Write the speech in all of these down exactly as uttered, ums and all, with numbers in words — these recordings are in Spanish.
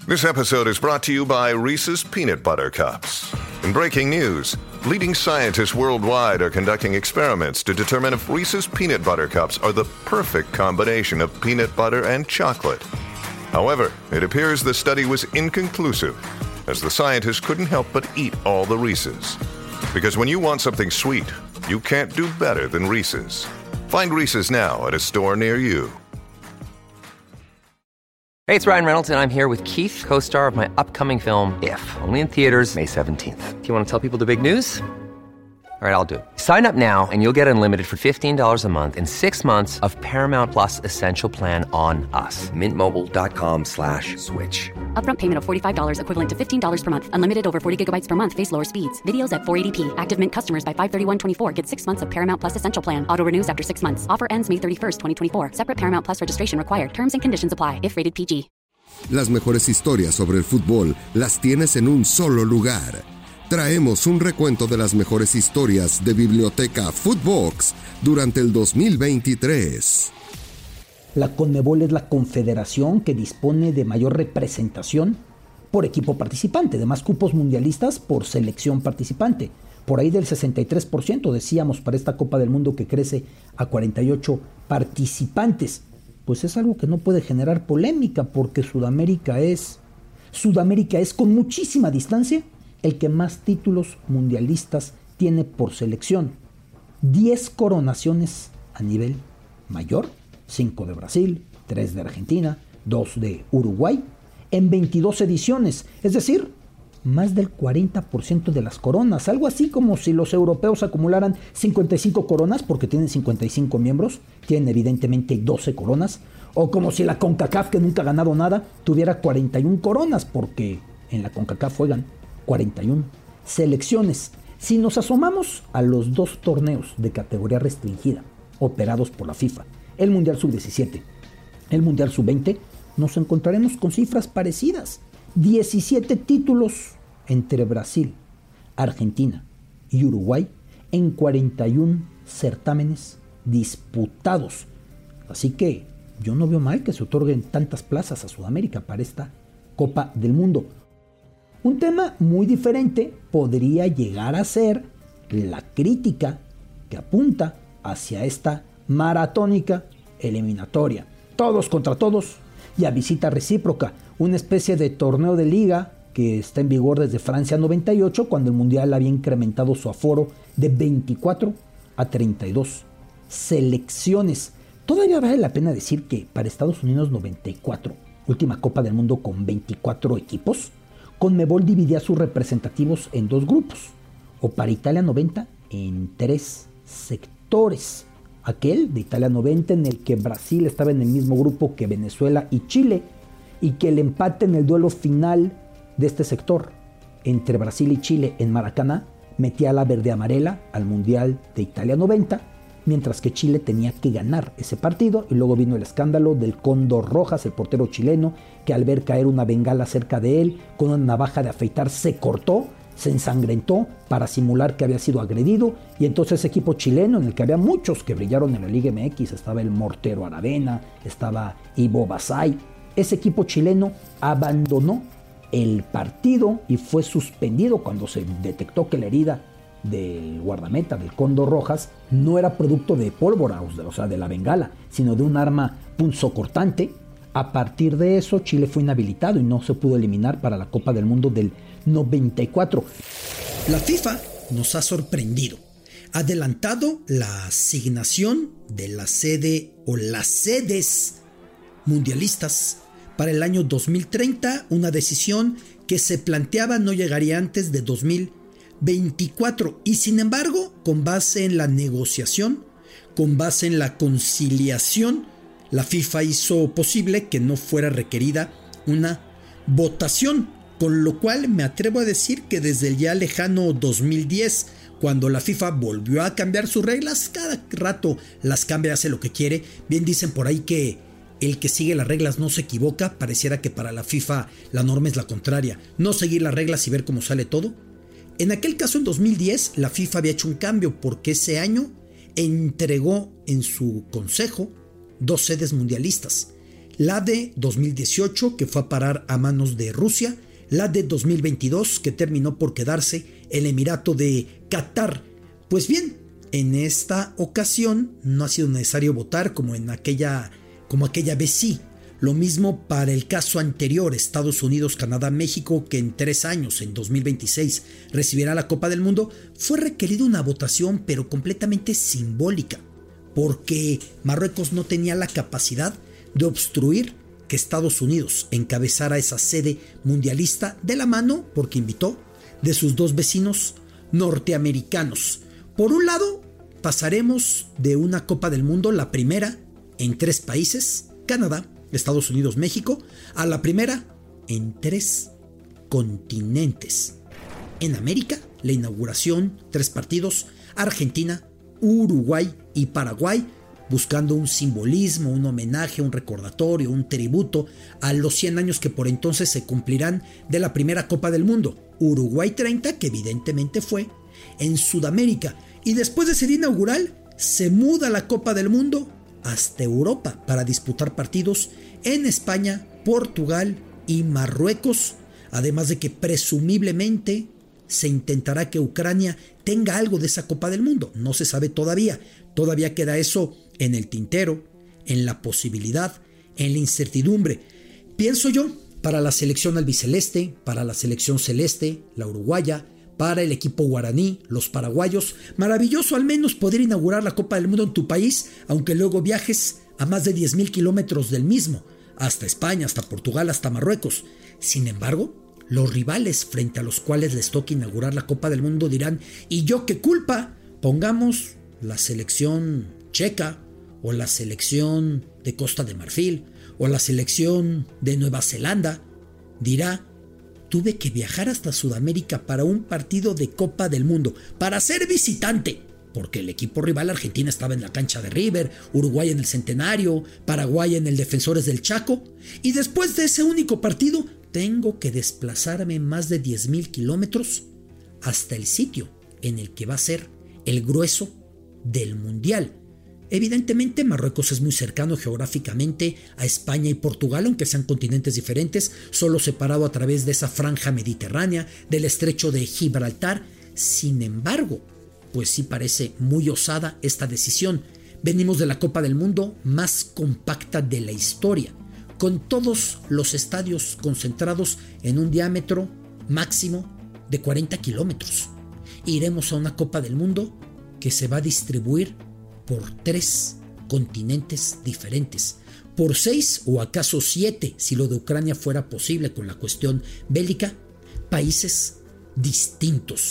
This episode is brought to you by Reese's Peanut Butter Cups. In breaking news, leading scientists worldwide are conducting experiments to determine if Reese's Peanut Butter Cups are the perfect combination of peanut butter and chocolate. However, it appears the study was inconclusive, as the scientists couldn't help but eat all the Reese's. Because when you want something sweet, you can't do better than Reese's. Find Reese's now at a store near you. Hey, it's Ryan Reynolds, and I'm here with Keith, co-star of my upcoming film, If, only in theaters May seventeenth. Do you want to tell people the big news? All right, I'll do it. Sign up now and you'll get unlimited for fifteen dollars a month and six months of Paramount Plus Essential Plan on us. Mint Mobile dot com slash switch. Upfront payment of forty-five dollars equivalent to fifteen dollars per month. Unlimited over forty gigabytes per month. Face lower speeds. Videos at four eighty p. Active Mint customers by five thirty-one twenty-four get six months of Paramount Plus Essential Plan. Auto renews after six months. Offer ends May thirty-first, twenty twenty-four. Separate Paramount Plus registration required. Terms and conditions apply if rated P G. Las mejores historias sobre el fútbol las tienes en un solo lugar. Traemos un recuento de las mejores historias de Biblioteca Footbox durante el dos mil veintitrés. La CONMEBOL es la confederación que dispone de mayor representación por equipo participante, de más cupos mundialistas por selección participante. Por ahí del sesenta y tres por ciento decíamos para esta Copa del Mundo, que crece a cuarenta y ocho participantes. Pues es algo que no puede generar polémica, porque Sudamérica es, Sudamérica es con muchísima distancia el que más títulos mundialistas tiene por selección. diez coronaciones a nivel mayor, cinco de Brasil, tres de Argentina, dos de Uruguay, en veintidós ediciones, es decir, más del cuarenta por ciento de las coronas, algo así como si los europeos acumularan cincuenta y cinco coronas, porque tienen cincuenta y cinco miembros, tienen evidentemente doce coronas, o como si la CONCACAF, que nunca ha ganado nada, tuviera cuarenta y una coronas, porque en la CONCACAF juegan cuarenta y una selecciones. Si nos asomamos a los dos torneos de categoría restringida operados por la FIFA, el Mundial sub diecisiete, el Mundial sub veinte, nos encontraremos con cifras parecidas. diecisiete títulos entre Brasil, Argentina y Uruguay en cuarenta y uno certámenes disputados. Así que yo no veo mal que se otorguen tantas plazas a Sudamérica para esta Copa del Mundo. Un tema muy diferente podría llegar a ser la crítica que apunta hacia esta maratónica eliminatoria. Todos contra todos y a visita recíproca, una especie de torneo de liga que está en vigor desde Francia noventa y ocho, cuando el Mundial había incrementado su aforo de veinticuatro a treinta y dos selecciones. Todavía vale la pena decir que para Estados Unidos noventa y cuatro, última Copa del Mundo con veinticuatro equipos, CONMEBOL dividía sus representativos en dos grupos, o para Italia noventa en tres sectores. Aquel de Italia noventa en el que Brasil estaba en el mismo grupo que Venezuela y Chile, y que el empate en el duelo final de este sector entre Brasil y Chile en Maracaná metía a la verde amarela al Mundial de Italia noventa, mientras que Chile tenía que ganar ese partido. Y luego vino el escándalo del Cóndor Rojas, el portero chileno, que al ver caer una bengala cerca de él con una navaja de afeitar se cortó, se ensangrentó para simular que había sido agredido, y entonces ese equipo chileno, en el que había muchos que brillaron en la Liga M X, estaba el Mortero Aravena, estaba Ivo Basay, ese equipo chileno abandonó el partido y fue suspendido cuando se detectó que la herida del guardameta del Cóndor Rojas no era producto de pólvora, o sea, de la bengala, sino de un arma punzocortante. A partir de eso, Chile fue inhabilitado y no se pudo eliminar para la Copa del Mundo del noventa y cuatro. La FIFA nos ha sorprendido. Ha adelantado la asignación de la sede o las sedes mundialistas para el año dos mil treinta, una decisión que se planteaba no llegaría antes de dos mil veinticuatro, y sin embargo, con base en la negociación, con base en la conciliación, la FIFA hizo posible que no fuera requerida una votación, con lo cual me atrevo a decir que desde el ya lejano dos mil diez, cuando la FIFA volvió a cambiar sus reglas, cada rato las cambia, hace lo que quiere. Bien dicen por ahí que el que sigue las reglas no se equivoca. Pareciera que para la FIFA la norma es la contraria, no seguir las reglas y ver cómo sale todo. En aquel caso, en dos mil diez, la FIFA había hecho un cambio, porque ese año entregó en su consejo dos sedes mundialistas, la de dos mil dieciocho, que fue a parar a manos de Rusia, la de dos mil veintidós, que terminó por quedarse el Emirato de Qatar. Pues bien, en esta ocasión no ha sido necesario votar como en aquella, como aquella vez sí. Lo mismo para el caso anterior, Estados Unidos, Canadá, México, que en tres años, en dos mil veintiséis, recibirá la Copa del Mundo. Fue requerida una votación, pero completamente simbólica, porque Marruecos no tenía la capacidad de obstruir que Estados Unidos encabezara esa sede mundialista de la mano, porque invitó, de sus dos vecinos norteamericanos. Por un lado, pasaremos de una Copa del Mundo, la primera en tres países, Canadá, Estados Unidos, México, a la primera en tres continentes. En América, la inauguración, tres partidos, Argentina, Uruguay y Paraguay, buscando un simbolismo, un homenaje, un recordatorio, un tributo a los cien años que por entonces se cumplirán de la primera Copa del Mundo. Uruguay treinta, que evidentemente fue en Sudamérica. Y después de ese día inaugural, se muda la Copa del Mundo hasta Europa para disputar partidos en España, Portugal y Marruecos, además de que presumiblemente se intentará que Ucrania tenga algo de esa Copa del Mundo. No se sabe todavía, todavía queda eso en el tintero, en la posibilidad, en la incertidumbre. Pienso yo, para la selección albiceleste, para la selección celeste, la uruguaya, para el equipo guaraní, los paraguayos, maravilloso al menos poder inaugurar la Copa del Mundo en tu país, aunque luego viajes a más de diez mil kilómetros del mismo, hasta España, hasta Portugal, hasta Marruecos. Sin embargo, los rivales frente a los cuales les toque inaugurar la Copa del Mundo dirán, ¿y yo qué culpa? Pongamos la selección checa, o la selección de Costa de Marfil, o la selección de Nueva Zelanda. Dirá, tuve que viajar hasta Sudamérica para un partido de Copa del Mundo, para ser visitante, porque el equipo rival Argentina estaba en la cancha de River, Uruguay en el Centenario, Paraguay en el Defensores del Chaco, y después de ese único partido tengo que desplazarme más de diez mil kilómetros hasta el sitio en el que va a ser el grueso del Mundial. Evidentemente Marruecos es muy cercano geográficamente a España y Portugal, aunque sean continentes diferentes, solo separado a través de esa franja mediterránea, del estrecho de Gibraltar. Sin embargo, pues sí parece muy osada esta decisión. Venimos de la Copa del Mundo más compacta de la historia, con todos los estadios concentrados en un diámetro máximo de cuarenta kilómetros. Iremos a una Copa del Mundo que se va a distribuir por tres continentes diferentes, por seis o acaso siete, si lo de Ucrania fuera posible con la cuestión bélica, países distintos.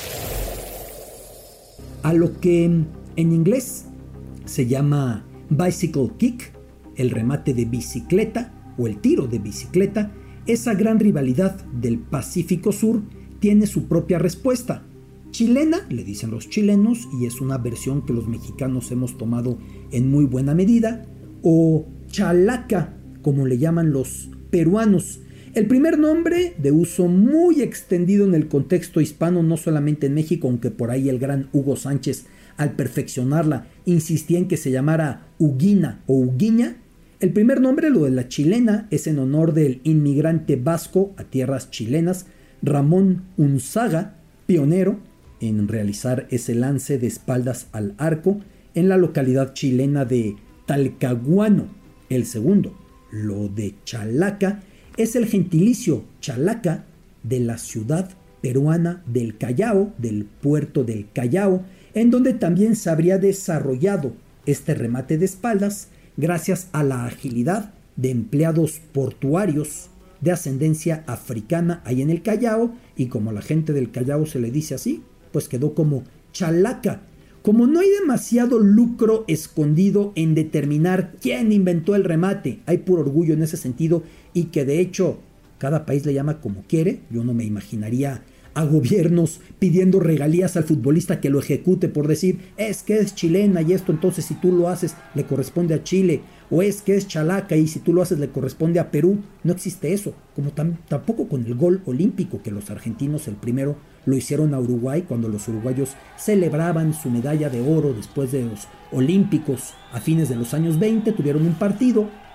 A lo que en inglés se llama bicycle kick, el remate de bicicleta o el tiro de bicicleta, esa gran rivalidad del Pacífico Sur tiene su propia respuesta. Chilena, le dicen los chilenos, y es una versión que los mexicanos hemos tomado en muy buena medida, o chalaca, como le llaman los peruanos. El primer nombre, de uso muy extendido en el contexto hispano, no solamente en México, aunque por ahí el gran Hugo Sánchez, al perfeccionarla, insistía en que se llamara Huguina o Huguiña. El primer nombre, lo de la chilena, es en honor del inmigrante vasco a tierras chilenas, Ramón Unzaga, pionero en realizar ese lance de espaldas al arco en la localidad chilena de Talcahuano. El segundo, lo de chalaca, es el gentilicio chalaca de la ciudad peruana del Callao, del puerto del Callao, en donde también se habría desarrollado este remate de espaldas gracias a la agilidad de empleados portuarios de ascendencia africana ahí en el Callao, y como a la gente del Callao se le dice así, pues quedó como chalaca. Como no hay demasiado lucro escondido en determinar quién inventó el remate, hay puro orgullo en ese sentido, y que de hecho cada país le llama como quiere. Yo no me imaginaría a gobiernos pidiendo regalías al futbolista que lo ejecute por decir, es que es chilena y esto, entonces si tú lo haces le corresponde a Chile, o es que es chalaca y si tú lo haces le corresponde a Perú. No existe eso, como tam- tampoco con el gol olímpico, que los argentinos el primero lo hicieron a Uruguay cuando los uruguayos celebraban su medalla de oro después de los olímpicos a fines de los años veinte. Tuvieron un partido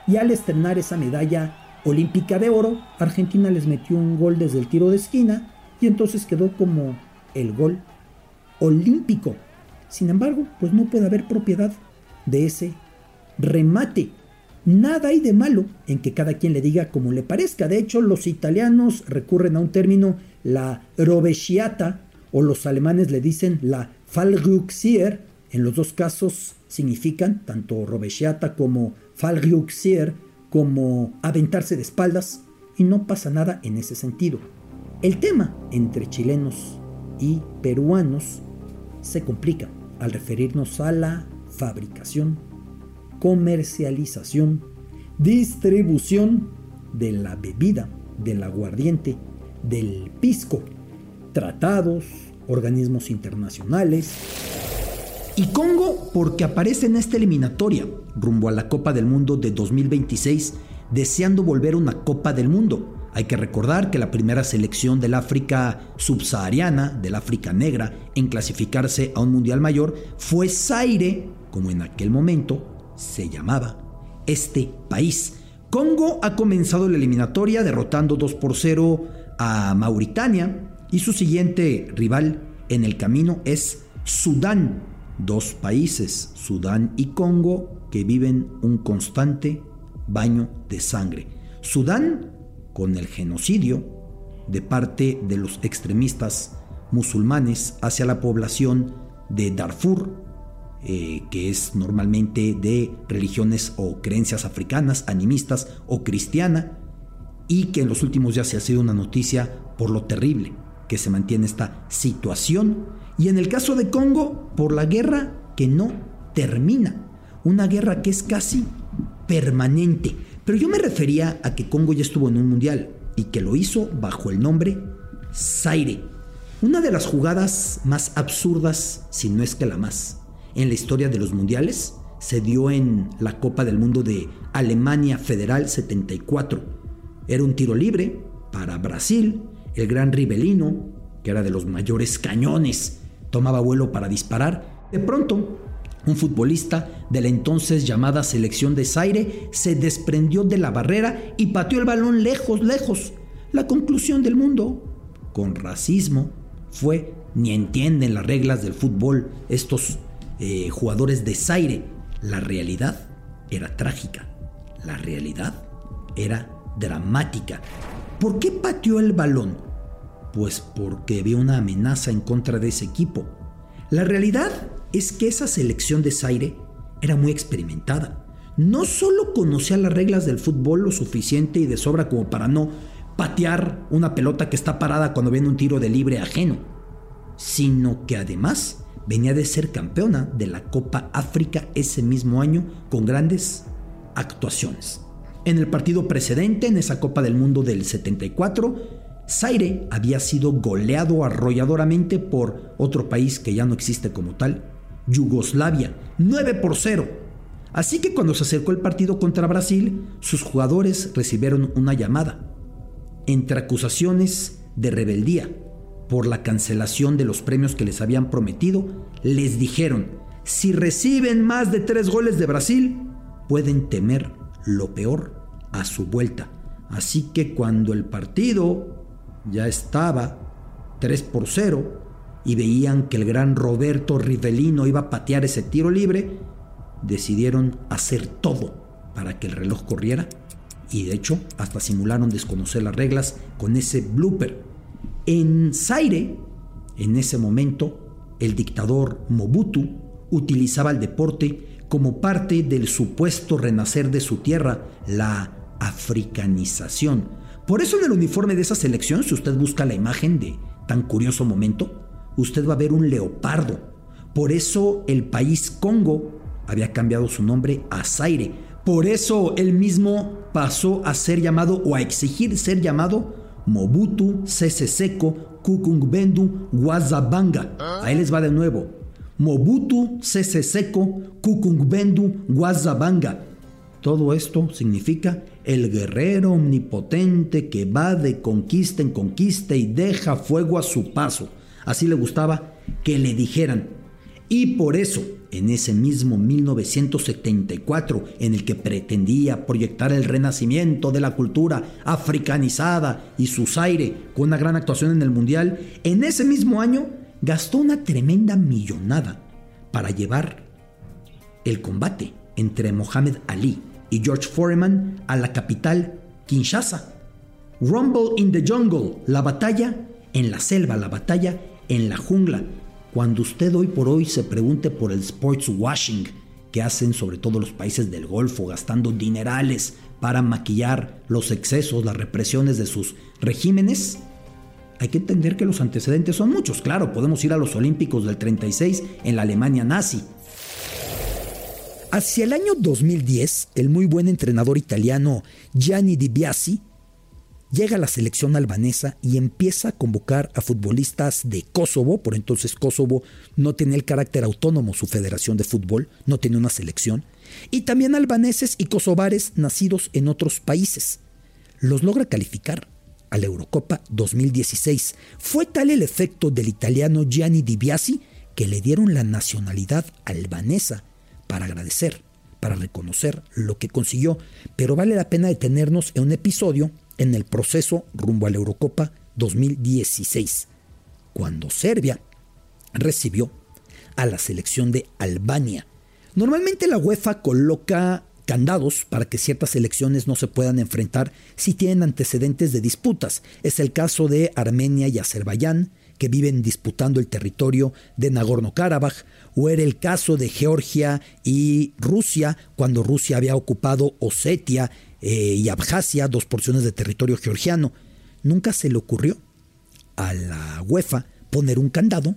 Y al estrenar esa medalla olímpica de oro, Argentina les metió un gol desde el tiro de esquina y entonces quedó como el gol olímpico. Sin embargo, pues no puede haber propiedad de ese remate. Nada hay de malo en que cada quien le diga como le parezca. De hecho, los italianos recurren a un término, la rovesciata, o los alemanes le dicen la Fallrückzieher. En los dos casos significan tanto rovesciata como Fallrückzieher como aventarse de espaldas, y no pasa nada en ese sentido. El tema entre chilenos y peruanos se complica al referirnos a la fabricación, comercialización, distribución de la bebida, del aguardiente, del pisco, tratados, organismos internacionales. Y Congo porque aparece en esta eliminatoria rumbo a la Copa del Mundo de dos mil veintiséis, deseando volver a una Copa del Mundo. Hay que recordar que la primera selección del África subsahariana, del África negra, en clasificarse a un mundial mayor fue Zaire, como en aquel momento se llamaba este país. Congo ha comenzado la eliminatoria derrotando dos por cero a Mauritania, y su siguiente rival en el camino es Sudán. Dos países, Sudán y Congo, que viven un constante baño de sangre. Sudán con el genocidio de parte de los extremistas musulmanes hacia la población de Darfur, eh, que es normalmente de religiones o creencias africanas, animistas o cristiana, y que en los últimos días se ha sido una noticia por lo terrible que se mantiene esta situación. Y en el caso de Congo, por la guerra que no termina, una guerra que es casi permanente. Pero yo me refería a que Congo ya estuvo en un mundial y que lo hizo bajo el nombre Zaire. Una de las jugadas más absurdas, si no es que la más, en la historia de los mundiales se dio en la Copa del Mundo de Alemania Federal setenta y cuatro. Era un tiro libre para Brasil. El gran Rivelino, que era de los mayores cañones, tomaba vuelo para disparar. De pronto, un futbolista de la entonces llamada selección de Zaire se desprendió de la barrera y pateó el balón lejos, lejos. La conclusión del mundo, con racismo, fue: ni entienden las reglas del fútbol estos eh, jugadores de Zaire. La realidad era trágica. La realidad era dramática. ¿Por qué pateó el balón? Pues porque había una amenaza en contra de ese equipo. La realidad es que esa selección de Zaire era muy experimentada. No solo conocía las reglas del fútbol lo suficiente y de sobra como para no patear una pelota que está parada cuando viene un tiro de libre ajeno, sino que además venía de ser campeona de la Copa África ese mismo año con grandes actuaciones. En el partido precedente, en esa Copa del Mundo del setenta y cuatro, Zaire había sido goleado arrolladoramente por otro país que ya no existe como tal, Yugoslavia, nueve por cero. Así que cuando se acercó el partido contra Brasil, sus jugadores recibieron una llamada. Entre acusaciones de rebeldía por la cancelación de los premios que les habían prometido, les dijeron: si reciben más de tres goles de Brasil, pueden temer lo peor a su vuelta. Así que cuando el partido ya estaba tres por cero y veían que el gran Roberto Rivelino iba a patear ese tiro libre, decidieron hacer todo para que el reloj corriera, y de hecho hasta simularon desconocer las reglas con ese blooper. En Zaire, en ese momento, el dictador Mobutu utilizaba el deporte como parte del supuesto renacer de su tierra, la africanización. Por eso en el uniforme de esa selección, si usted busca la imagen de tan curioso momento, usted va a ver un leopardo. Por eso el país Congo había cambiado su nombre a Zaire. Por eso él mismo pasó a ser llamado, o a exigir ser llamado, Mobutu Sese Seko Kukungbendu Wazabanga. Ahí les va de nuevo: Mobutu Sese Seko Kukungbendu Wazabanga. Todo esto significa el guerrero omnipotente que va de conquista en conquista y deja fuego a su paso. Así le gustaba que le dijeran. Y por eso, en ese mismo mil novecientos setenta y cuatro, en el que pretendía proyectar el renacimiento de la cultura africanizada y su aire con una gran actuación en el Mundial, en ese mismo año gastó una tremenda millonada para llevar el combate entre Muhammad Ali y George Foreman a la capital, Kinshasa. Rumble in the Jungle, la batalla en la selva, la batalla en la jungla. Cuando usted hoy por hoy se pregunte por el sports washing que hacen sobre todo los países del Golfo, gastando dinerales para maquillar los excesos, las represiones de sus regímenes, hay que entender que los antecedentes son muchos. Claro, podemos ir a los Olímpicos del treinta y seis en la Alemania nazi. Hacia el año dos mil diez, el muy buen entrenador italiano Gianni Di Biasi llega a la selección albanesa y empieza a convocar a futbolistas de Kosovo. Por entonces Kosovo no tenía el carácter autónomo, su federación de fútbol, no tenía una selección, y también albaneses y kosovares nacidos en otros países. Los logra calificar a la Eurocopa dos mil dieciséis. Fue tal el efecto del italiano Gianni Di Biasi que le dieron la nacionalidad albanesa para agradecer, para reconocer lo que consiguió. Pero vale la pena detenernos en un episodio en el proceso rumbo a la Eurocopa dos mil dieciséis, cuando Serbia recibió a la selección de Albania. Normalmente la UEFA coloca candados para que ciertas selecciones no se puedan enfrentar si tienen antecedentes de disputas. Es el caso de Armenia y Azerbaiyán, que viven disputando el territorio de Nagorno-Karabaj, o era el caso de Georgia y Rusia, cuando Rusia había ocupado Osetia eh, y Abjasia, dos porciones de territorio georgiano. Nunca se le ocurrió a la UEFA poner un candado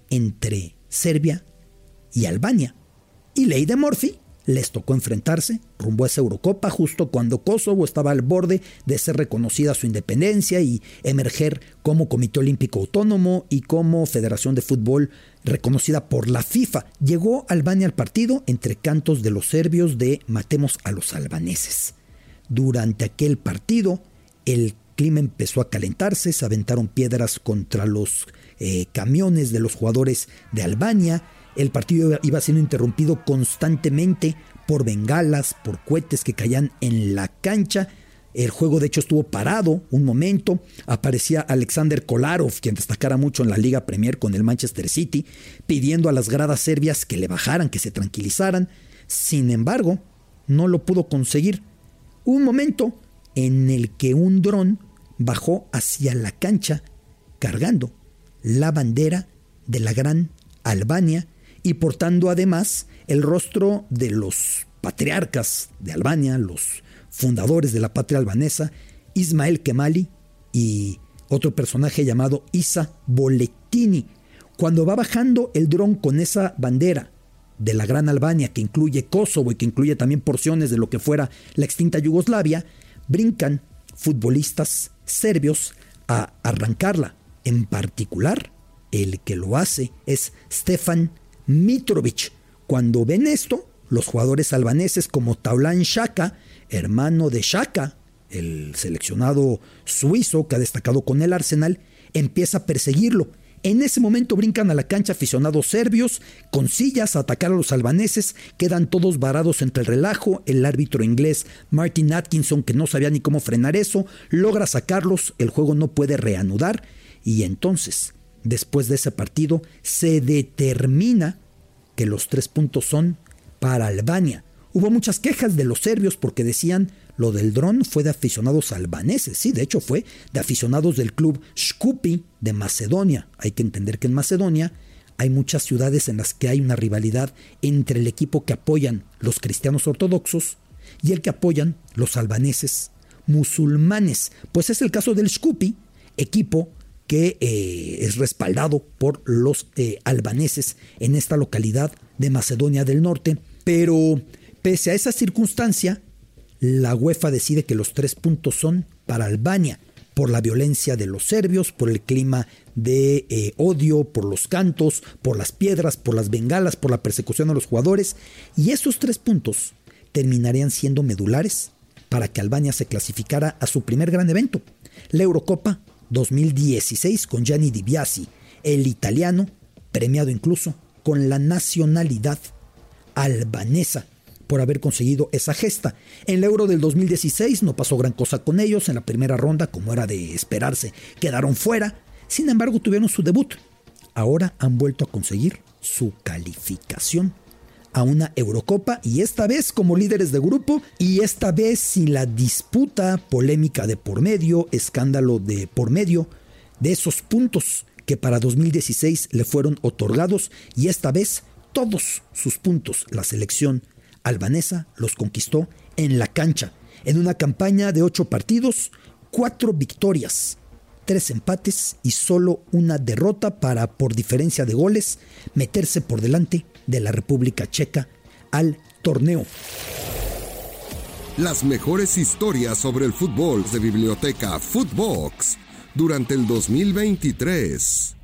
entre Serbia y Albania. Y ley de Murphy, les tocó enfrentarse rumbo a esa Eurocopa justo cuando Kosovo estaba al borde de ser reconocida su independencia y emerger como Comité Olímpico Autónomo y como Federación de Fútbol reconocida por la FIFA. Llegó Albania al partido entre cantos de los serbios de matemos a los albaneses. Durante aquel partido el clima empezó a calentarse, se aventaron piedras contra los eh, camiones de los jugadores de Albania. El partido iba siendo interrumpido constantemente por bengalas, por cohetes que caían en la cancha. El juego de hecho estuvo parado un momento. Aparecía Alexander Kolarov, quien destacara mucho en la Liga Premier con el Manchester City, pidiendo a las gradas serbias que le bajaran, que se tranquilizaran. Sin embargo, no lo pudo conseguir. Hubo un momento en el que un dron bajó hacia la cancha cargando la bandera de la gran Albania y portando además el rostro de los patriarcas de Albania, los fundadores de la patria albanesa, Ismail Kemali y otro personaje llamado Isa Boletini. Cuando va bajando el dron con esa bandera de la gran Albania, que incluye Kosovo y que incluye también porciones de lo que fuera la extinta Yugoslavia, brincan futbolistas serbios a arrancarla. En particular, el que lo hace es Stefan Mitrovic. Cuando ven esto, los jugadores albaneses como Taulan Shaka, hermano de Shaka, el seleccionado suizo que ha destacado con el Arsenal, empieza a perseguirlo. En ese momento brincan a la cancha aficionados serbios con sillas a atacar a los albaneses. Quedan todos varados entre el relajo. El árbitro inglés Martin Atkinson, que no sabía ni cómo frenar eso, logra sacarlos. El juego no puede reanudar y entonces, después de ese partido, se determina que los tres puntos son para Albania. Hubo muchas quejas de los serbios porque decían lo del dron fue de aficionados albaneses. Sí, de hecho fue de aficionados del club Shkupi de Macedonia. Hay que entender que en Macedonia hay muchas ciudades en las que hay una rivalidad entre el equipo que apoyan los cristianos ortodoxos y el que apoyan los albaneses musulmanes. Pues es el caso del Shkupi, equipo que eh, es respaldado por los eh, albaneses en esta localidad de Macedonia del Norte. Pero pese a esa circunstancia, la UEFA decide que los tres puntos son para Albania, por la violencia de los serbios, por el clima de eh, odio, por los cantos, por las piedras, por las bengalas, por la persecución a los jugadores. Y esos tres puntos terminarían siendo medulares para que Albania se clasificara a su primer gran evento, la Eurocopa dos mil dieciséis, con Gianni Di Biasi, el italiano, premiado incluso con la nacionalidad albanesa por haber conseguido esa gesta. En el Euro del dos mil dieciséis no pasó gran cosa con ellos. En la primera ronda, como era de esperarse, quedaron fuera. Sin embargo, tuvieron su debut. Ahora han vuelto a conseguir su calificación a una Eurocopa, y esta vez como líderes de grupo, y esta vez sin la disputa, polémica de por medio, escándalo de por medio, de esos puntos que para dos mil dieciséis le fueron otorgados, y esta vez todos sus puntos la selección albanesa los conquistó en la cancha, en una campaña de ocho partidos, cuatro victorias, tres empates y solo una derrota para, por diferencia de goles, meterse por delante de la República Checa al torneo. Las mejores historias sobre el fútbol de Biblioteca Footbox durante el dos mil veintitrés.